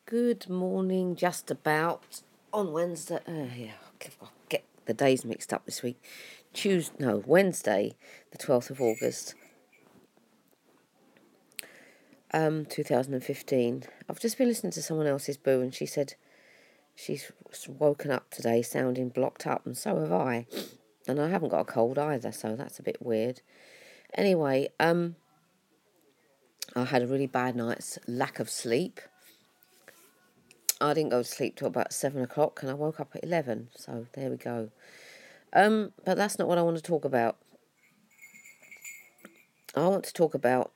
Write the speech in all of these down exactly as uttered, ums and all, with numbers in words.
Good morning, just about on Wednesday. Uh, yeah, I'll get the days mixed up this week. Tuesday, no, Wednesday, the twelfth of August, um, two thousand fifteen. I've just been listening to someone else's boo, and she said she's woken up today sounding blocked up, and so have I. And I haven't got a cold either, so that's a bit weird. Anyway, um, I had a really bad night's lack of sleep. I didn't go to sleep till about seven o'clock, and I woke up at eleven. So there we go. Um, but that's not what I want to talk about. I want to talk about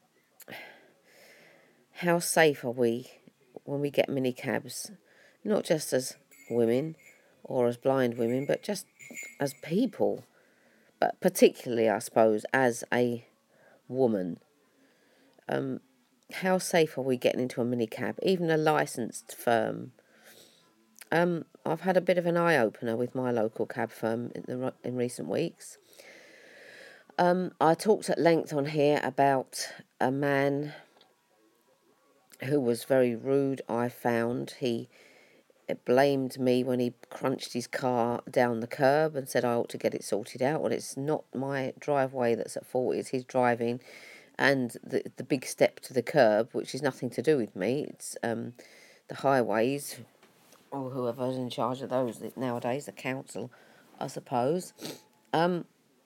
how safe are we when we get minicabs, not just as women or as blind women, but just as people. But particularly, I suppose, as a woman. Um, how safe are we getting into a minicab, even a licensed firm? Um, I've had a bit of an eye-opener with my local cab firm in, the, in recent weeks. Um, I talked at length on here about a man who was very rude, I found. He blamed me when he crunched his car down the curb and said I ought to get it sorted out. Well, it's not my driveway that's at fault, it's his driving and the, the big step to the curb, which is nothing to do with me. It's um, the highways, or whoever's in charge of those nowadays, the council, I suppose. Um,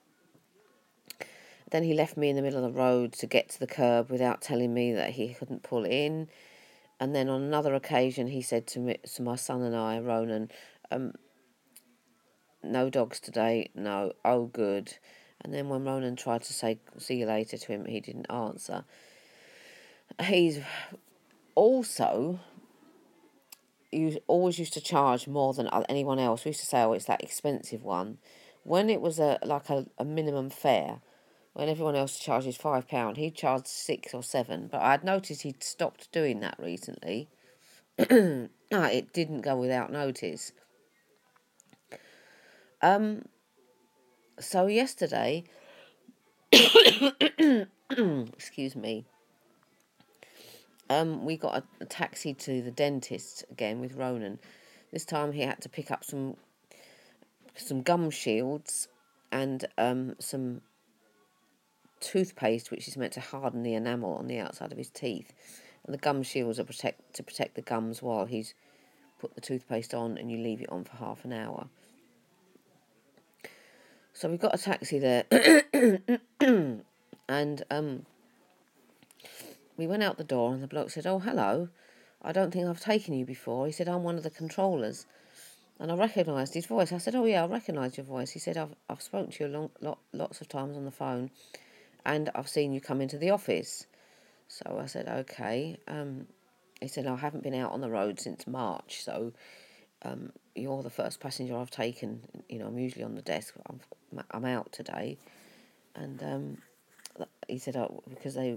then he left me in the middle of the road to get to the curb without telling me that he couldn't pull in. And then on another occasion, he said to me, to my son and I, Ronan, um, no dogs today, no, oh good. And then when Ronan tried to say see you later to him, he didn't answer. He's also... you always used to charge more than anyone else. We used to say, oh, it's that expensive one. When it was a like a, a minimum fare, when everyone else charges five pounds, he charged six or seven. But I'd noticed he'd stopped doing that recently. No, it didn't go without notice. Um. So yesterday, excuse me, um, we got a, a taxi to the dentist again with Ronan. This time he had to pick up some some gum shields and um, some toothpaste, which is meant to harden the enamel on the outside of his teeth. And the gum shields are protect to protect the gums while he's put the toothpaste on, and you leave it on for half an hour. So we got a taxi there, and um, we went out the door, and the bloke said, "Oh, hello. I don't think I've taken you before." He said, "I'm one of the controllers." And I recognised his voice. I said, "Oh yeah, I recognise your voice." He said, "I've I've spoken to you a long, lot, lots of times on the phone, and I've seen you come into the office." So I said, "Okay." Um, he said, "I haven't been out on the road since March, so um, you're the first passenger I've taken. You know, I'm usually on the desk. I'm I'm out today." And um, he said, "Oh, because they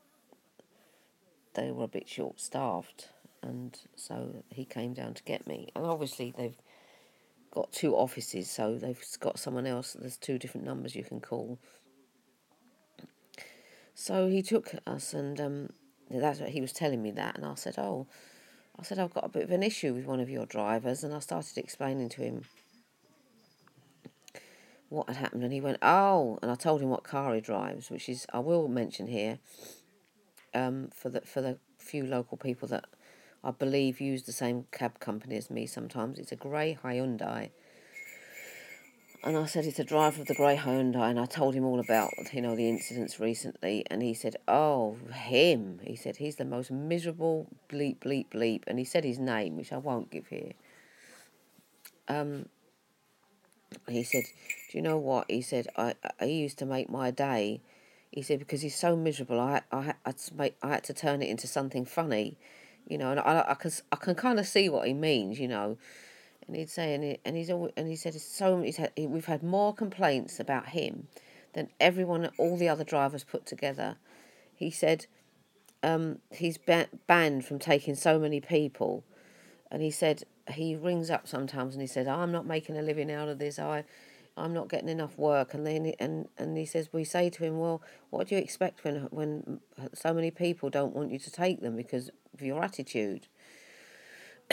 they were a bit short staffed." And so he came down to get me. And obviously they've got two offices, so they've got someone else. There's two different numbers you can call. So he took us, and um, that's what he was telling me that. And I said, "Oh, I said I've got a bit of an issue with one of your drivers." And I started explaining to him what had happened, and he went, "Oh," and I told him what car he drives, which is, I will mention here, um, for the for the few local people that I believe use the same cab company as me sometimes. It's a grey Hyundai. And I said, it's a driver of the grey Hyundai, and I told him all about, you know, the incidents recently, and he said, "Oh, him." He said, "He's the most miserable bleep, bleep, bleep," and he said his name, which I won't give here. Um, he said, "Do you know what?" He said, I, I used to make my day. He said, because he's so miserable, I, I, I, had to make, I had to turn it into something funny, you know, and I, I, can, I can kind of see what he means, you know. And he'd say, and, he, and he's always, and he said, it's so he's had, we've had more complaints about him than everyone, all the other drivers put together. He said, um, he's ba- banned from taking so many people, and he said he rings up sometimes and he said, "I'm not making a living out of this. I, I'm not getting enough work." And then and and he says, we say to him, "Well, what do you expect when when so many people don't want you to take them because of your attitude?"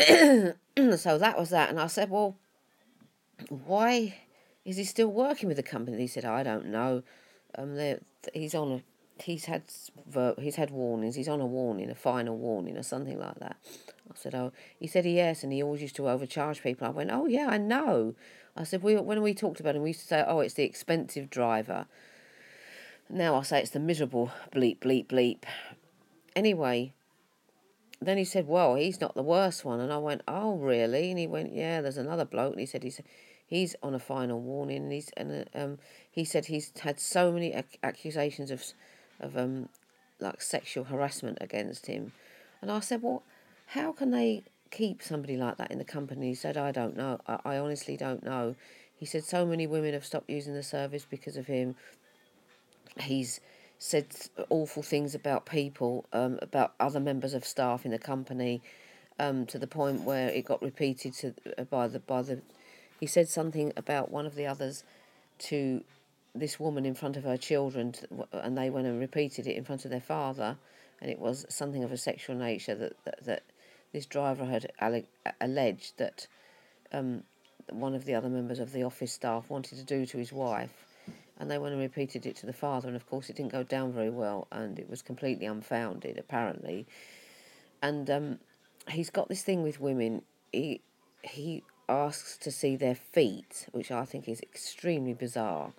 So that was that. And I said, well, why is he still working with the company? And he said, I don't know. Um, he's on a, he's had, he's had warnings. He's on a warning, a final warning, or something like that. I said, oh, he said yes, and he always used to overcharge people. I went, oh yeah, I know. I said, we when we talked about him, we used to say, oh, it's the expensive driver. Now I say it's the miserable bleep bleep bleep. Anyway, then he said, well, he's not the worst one. And I went, oh, really? And he went, yeah, there's another bloke. And he said, he's he's on a final warning. And he's and um he said he's had so many ac- accusations of of um like sexual harassment against him. And I said, well, how can they keep somebody like that in the company? He said, I don't know. I, I honestly don't know. He said so many women have stopped using the service because of him. He's said awful things about people, um, about other members of staff in the company, um, to the point where it got repeated to uh, by the by the. He said something about one of the others to this woman in front of her children, to, and they went and repeated it in front of their father, and it was something of a sexual nature that that, that this driver had alle- alleged that um, one of the other members of the office staff wanted to do to his wife. And they went and repeated it to the father, and of course it didn't go down very well, and it was completely unfounded, apparently. And um, he's got this thing with women. He he asks to see their feet, which I think is extremely bizarre,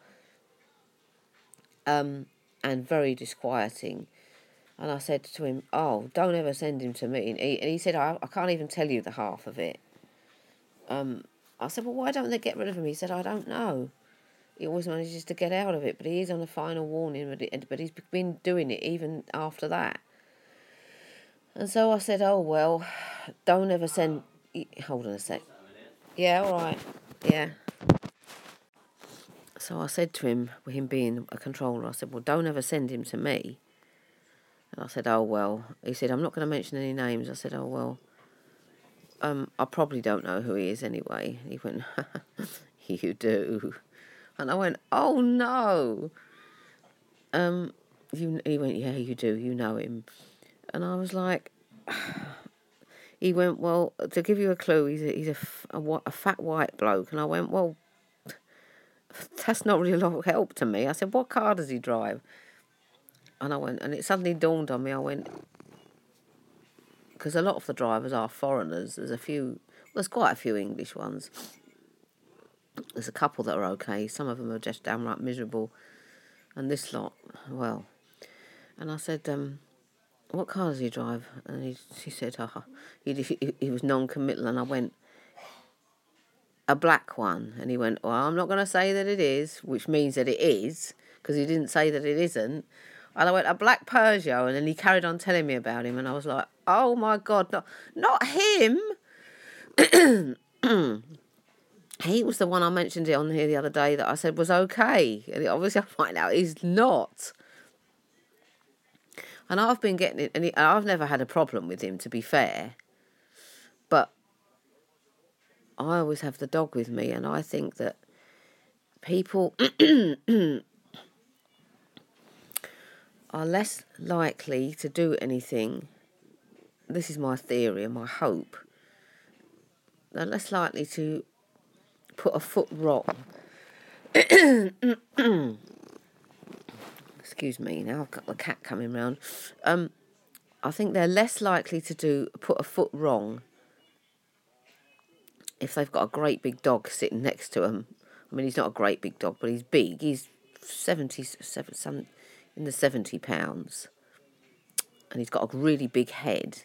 um, and very disquieting. And I said to him, "Oh, don't ever send him to me." And he, and he said, I, "I can't even tell you the half of it." Um, I said, "Well, why don't they get rid of him?" He said, "I don't know. He always manages to get out of it, but he is on a final warning, but, it, but he's been doing it even after that." And so I said, oh, well, don't ever send... Hold on a sec. Yeah, all right. Yeah. So I said to him, with him being a controller, I said, well, don't ever send him to me. And I said, oh, well. He said, I'm not going to mention any names. I said, oh, well, um, I probably don't know who he is anyway. He went, you do. And I went, oh, no. Um, you, he went, yeah, you do, you know him. And I was like, he went, well, to give you a clue, he's a, he's a, a, a fat white bloke. And I went, well, that's not really a lot of help to me. I said, what car does he drive? And I went, and it suddenly dawned on me, I went, because a lot of the drivers are foreigners. There's a few, well, there's quite a few English ones. There's a couple that are okay. Some of them are just downright miserable. And this lot, well. And I said, um, what car does he drive? And he, she said, oh, he, he, he was non-committal. And I went, a black one. And he went, well, I'm not going to say that it is, which means that it is, because he didn't say that it isn't. And I went, a black Peugeot. And then he carried on telling me about him. And I was like, oh, my God, not, not him. He was the one I mentioned it on here the other day that I said was okay. And obviously I find out he's not. And I've been getting it, and he, I've never had a problem with him, to be fair. But I always have the dog with me, and I think that people are less likely to do anything. This is my theory and my hope. They're less likely to put a foot wrong. Excuse me, now I've got the cat coming round. Um, I think they're less likely to do put a foot wrong if they've got a great big dog sitting next to them. I mean, he's not a great big dog, but he's big. He's seventy, seven, some in the seventy pounds, and he's got a really big head.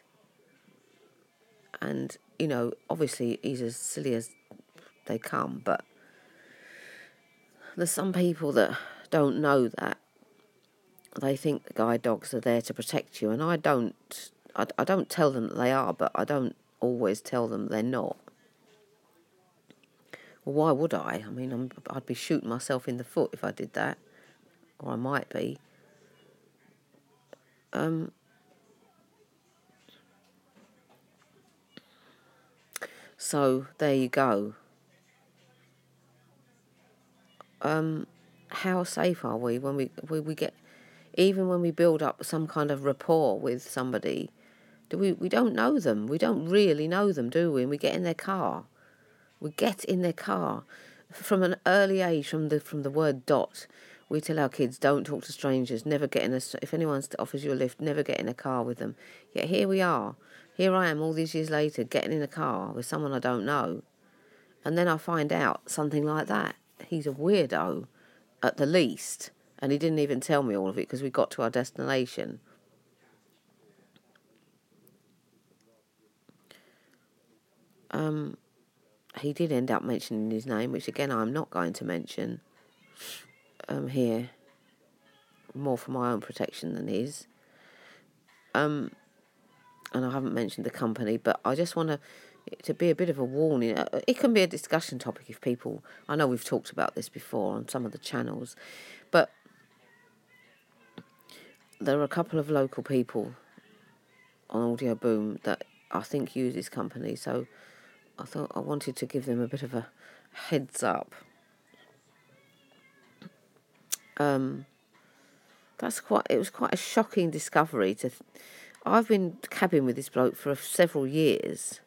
And you know, obviously, he's as silly as they come. But there's some people that don't know that. They think the guide dogs are there to protect you, and I don't. I, I don't tell them that they are, but I don't always tell them they're not. Well, why would I? I mean, I'm, I'd be shooting myself in the foot if I did that, or I might be. Um, so there you go. Um, how safe are we when we when we get, even when we build up some kind of rapport with somebody? Do we? We don't know them. We don't really know them, do we? And we get in their car. We get in their car. From an early age, from the from the word dot, we tell our kids, don't talk to strangers, never get in a... If anyone offers you a lift, never get in a car with them. Yet here we are. Here I am all these years later, getting in a car with someone I don't know. And then I find out something like that. He's a weirdo, at the least. And he didn't even tell me all of it because we got to our destination. Um, he did end up mentioning his name, which again I'm not going to mention um, here, more for my own protection than his. Um, and I haven't mentioned the company, but I just want to to be a bit of a warning. It can be a discussion topic if people... I know we've talked about this before on some of the channels, but there are a couple of local people on Audio Boom that I think use this company, so I thought I wanted to give them a bit of a heads up. Um, that's quite. It was quite a shocking discovery. To, th- I've been cabbing with this bloke for several years.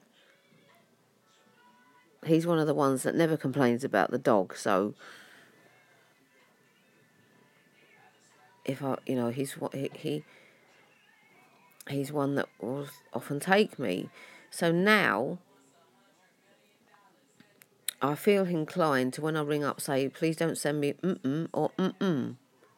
He's one of the ones that never complains about the dog. So if I, you know, he's what he, he he's one that will often take me. So now I feel inclined to, when I ring up, say, please don't send me mm-mm or mm-mm.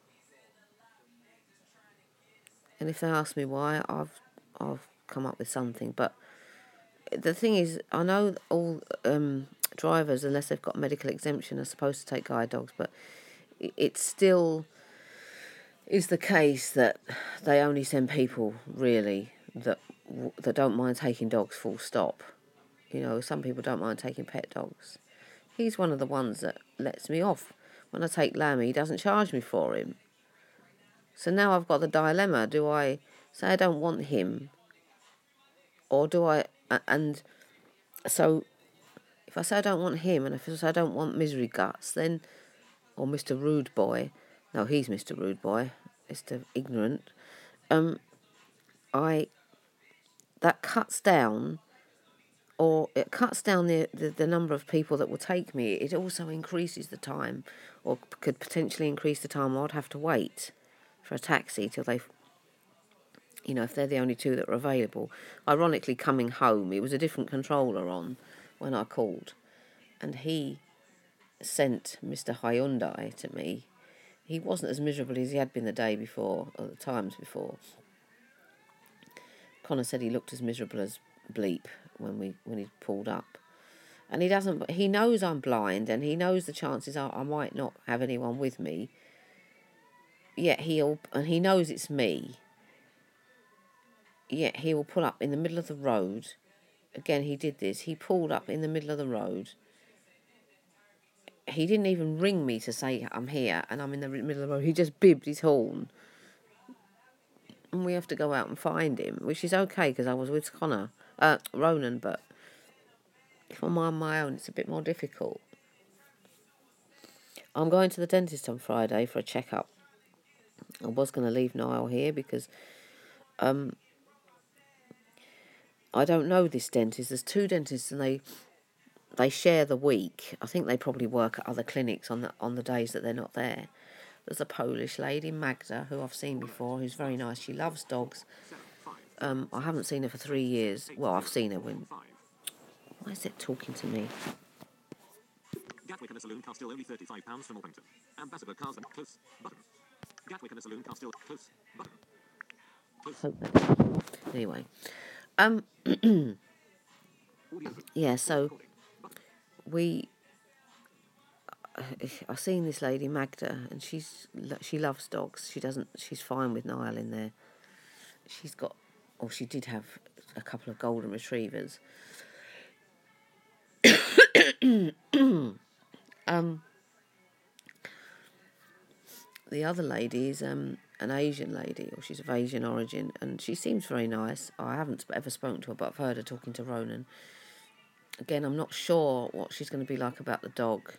And if they ask me why, I've I've come up with something. But the thing is, I know all um, drivers, unless they've got medical exemption, are supposed to take guide dogs, but it still is the case that they only send people, really, that that don't mind taking dogs, full stop. You know, some people don't mind taking pet dogs. He's one of the ones that lets me off. When I take Lammy, he doesn't charge me for him. So now I've got the dilemma. Do I say I don't want him? Or do I... And so if I say I don't want him, and if I say I don't want Misery Guts, then... Or Mister Rude Boy. No, he's Mister Rude Boy. Mister Ignorant. Um, I... That cuts down... Or it cuts down the, the, the number of people that will take me. It also increases the time, or could potentially increase the time I'd have to wait for a taxi till they, you know, if they're the only two that are available. Ironically, coming home, it was a different controller on when I called, and he sent Mister Hyundai to me. He wasn't as miserable as he had been the day before, or the times before. Connor said he looked as miserable as Bleep when we when he pulled up. And he doesn't, he knows I'm blind, and he knows the chances are I might not have anyone with me. Yet he'll, and he knows it's me. Yet he will pull up in the middle of the road. Again, he did this. He pulled up in the middle of the road. He didn't even ring me to say I'm here and I'm in the middle of the road. He just bibbed his horn. And we have to go out and find him, which is okay because I was with Connor, uh, Ronan, but if I'm on my own, it's a bit more difficult. I'm going to the dentist on Friday for a checkup. I was going to leave Niall here because um, I don't know this dentist. There's two dentists and they they share the week. I think they probably work at other clinics on the on the days that they're not there. There's a Polish lady, Magda, who I've seen before, who's very nice. She loves dogs. Um, I haven't seen her for three years. Well, I've seen her when... Why is it talking to me? Gatwick and a saloon car still only thirty-five pounds from Orpington. Ambassador cars and close button. Gatwick and a saloon car still close button. Close. Anyway. Um, yeah, so we... I've seen this lady Magda, and she's she loves dogs. She doesn't. She's fine with Niall in there. She's got, or she did have a couple of golden retrievers. um, the other lady is um an Asian lady, or she's of Asian origin, and she seems very nice. I haven't ever spoken to her, but I've heard her talking to Ronan. Again, I'm not sure what she's going to be like about the dog.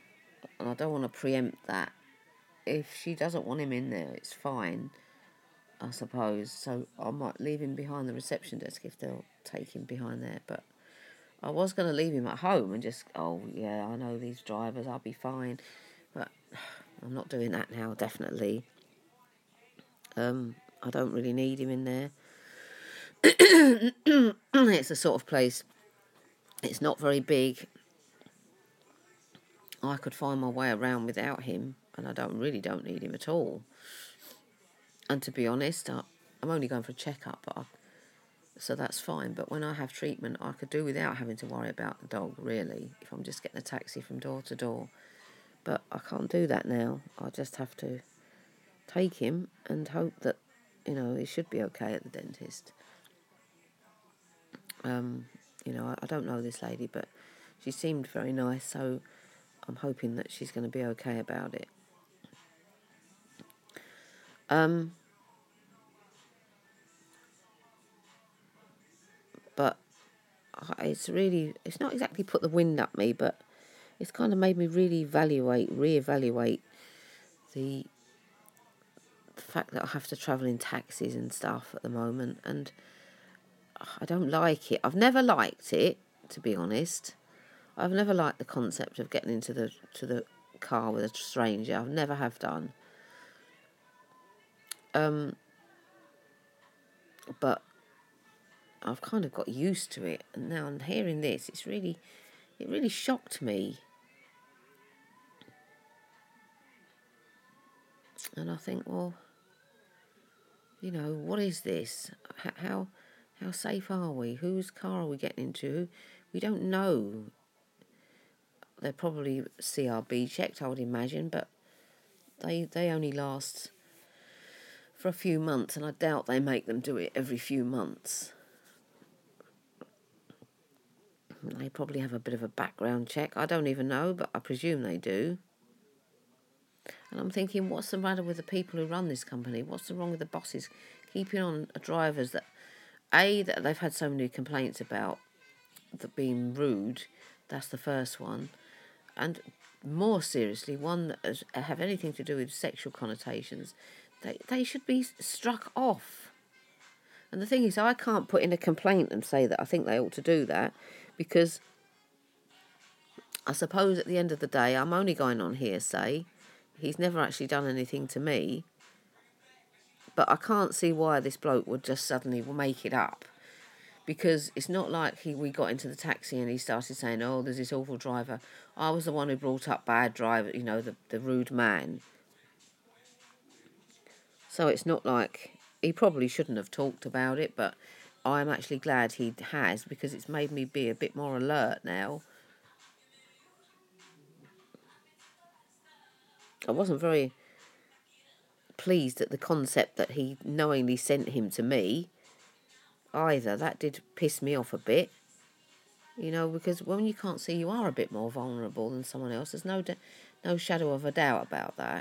And I don't want to preempt that. If she doesn't want him in there, it's fine. I suppose. So I might leave him behind the reception desk if they'll take him behind there. But I was going to leave him at home and just, oh, yeah, I know these drivers, I'll be fine. But I'm not doing that now, definitely. Um, I don't really need him in there. It's the sort of place, it's not very big. I could find my way around without him, and I don't really don't need him at all. And to be honest, I, I'm only going for a checkup, but I, so that's fine. But when I have treatment, I could do without having to worry about the dog, really, if I'm just getting a taxi from door to door. But I can't do that now. I just have to take him and hope that, you know, he should be okay at the dentist. Um, you know, I, I don't know this lady, but she seemed very nice, so I'm hoping that she's going to be okay about it. Um, but it's really, it's not exactly put the wind up me, but it's kind of made me really evaluate, re-evaluate the, the fact that I have to travel in taxis and stuff at the moment, and I don't like it. I've never liked it, to be honest. I've never liked the concept of getting into the to the car with a stranger. I've never have done. Um, but I've kind of got used to it, and now I'm hearing this. It's really, it really shocked me. And I think, well, you know, what is this? How how safe are we? Whose car are we getting into? We don't know. They're probably C R B checked, I would imagine, but they they only last for a few months, and I doubt they make them do it every few months. They probably have a bit of a background check. I don't even know, but I presume they do. And I'm thinking, what's the matter with the people who run this company? What's the wrong with the bosses keeping on drivers that, A, that they've had so many complaints about, that being rude, that's the first one. And more seriously, one that has, have anything to do with sexual connotations, they, they should be struck off. And the thing is, I can't put in a complaint and say that I think they ought to do that, because I suppose at the end of the day, I'm only going on hearsay. He's never actually done anything to me. But I can't see why this bloke would just suddenly make it up. Because it's not like he we got into the taxi and he started saying, oh, there's this awful driver. I was the one who brought up bad driver, you know, the, the rude man. So it's not like, he probably shouldn't have talked about it, but I'm actually glad he has, because it's made me be a bit more alert now. I wasn't very pleased at the concept that he knowingly sent him to me either. That did piss me off a bit, you know, because when you can't see, you are a bit more vulnerable than someone else. There's no no shadow of a doubt about that.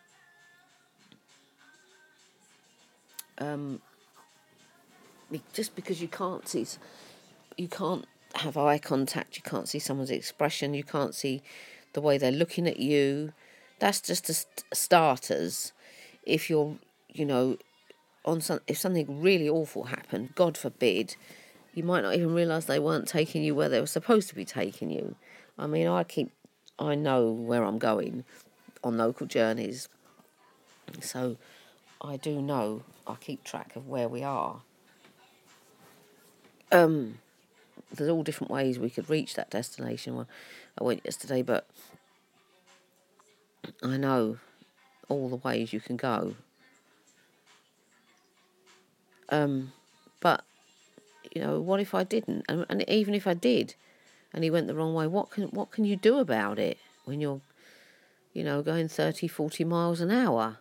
Um, just because you can't see, you can't have eye contact, you can't see someone's expression, you can't see the way they're looking at you. That's just a st- starters. If you're, you know, on some, if something really awful happened, God forbid, you might not even realise they weren't taking you where they were supposed to be taking you. I mean, I keep, I know where I'm going on local journeys, so I do know, I keep track of where we are. Um, there's all different ways we could reach that destination. Well, I went yesterday, but I know all the ways you can go. Um, but, you know, what if I didn't? And, and even if I did, and he went the wrong way, what can what can you do about it when you're, you know, going thirty, forty miles an hour?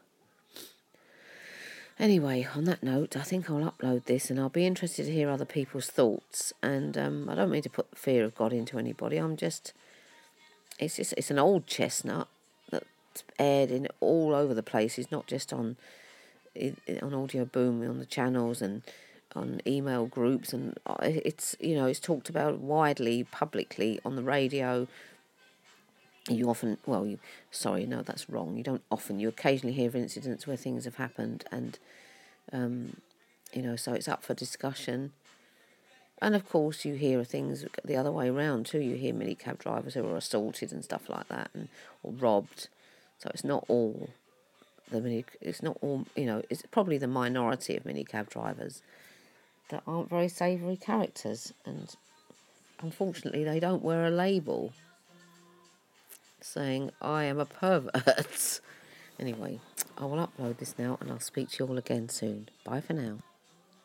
Anyway, on that note, I think I'll upload this, and I'll be interested to hear other people's thoughts. And um, I don't mean to put the fear of God into anybody. I'm just, it's just, it's an old chestnut that's aired in all over the place. It's not just on on Audio Boom, on the channels and on email groups, and it's, you know, it's talked about widely, publicly, on the radio. You often, well, you, sorry, no, that's wrong. You don't often, you occasionally hear of incidents where things have happened, and Um, you know, so it's up for discussion. And of course, you hear things the other way around too. You hear minicab drivers who are assaulted and stuff like that, and or robbed. So it's not all the mini. It's not all. You know, it's probably the minority of minicab drivers that aren't very savoury characters, and unfortunately, they don't wear a label saying I am a pervert. Anyway, I will upload this now, and I'll speak to you all again soon. Bye for now.